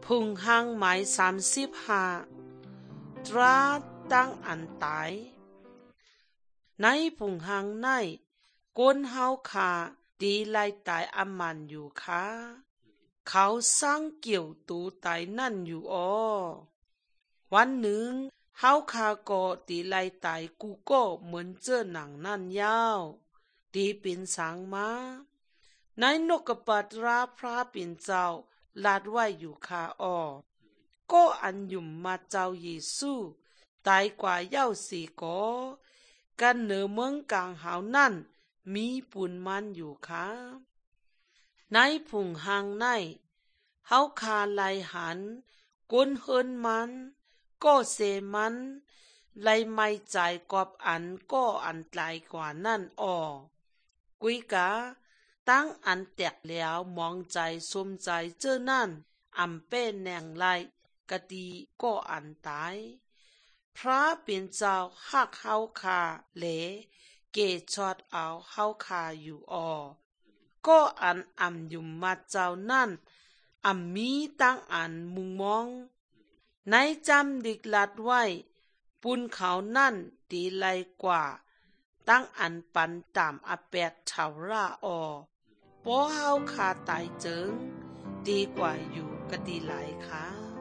พุงหางหมาย35ตราตั้งอันตายในพุงหางในก้นเฮาขาตีไล่ตายอำมันอยู่ค่ะเขาสร้างเกี่ยวตูตายนั่นอยู่วันหนึ่งเฮาขาก็ตีไล่ตายกูก็เหมือนเจอหนังนั่นยาวตีเป็นสางมาในนกกระปัดราพระเป็นเจ้าลาดไว้อยู่ค่ะก็อันยุ่มมาเจ้าเยซูตายกว่าเย้าสีก็กันเหนือเมืองกลางหาวนั่นมีปุ่นมันอยู่ค่ะในพุงหางในเฮาคาไลหันก้นเฮินมันก็เสมันไลไม่ใจกอบอันก็อันตายกว่านั่นกุยกะตั้งอันแตกแล้วมองใจสมใจเจ้านั่นอำเป็นแหน่งไลกะดีก็อันตายพระเป็นเจ้าหักเฮาคาเหลเกชอดเอาเฮาคาอยู่ก็อันยุ่มมาเจ้านั่นมีตั้งอันมุงมองในจำดิกลัดไว้ปุนเขานั่นตีไลกว่าตั้งอันปันตามอแปดเท่าราปอเฮาคาตายเจิงดีกว่าอยู่กะดีหลายค่ะ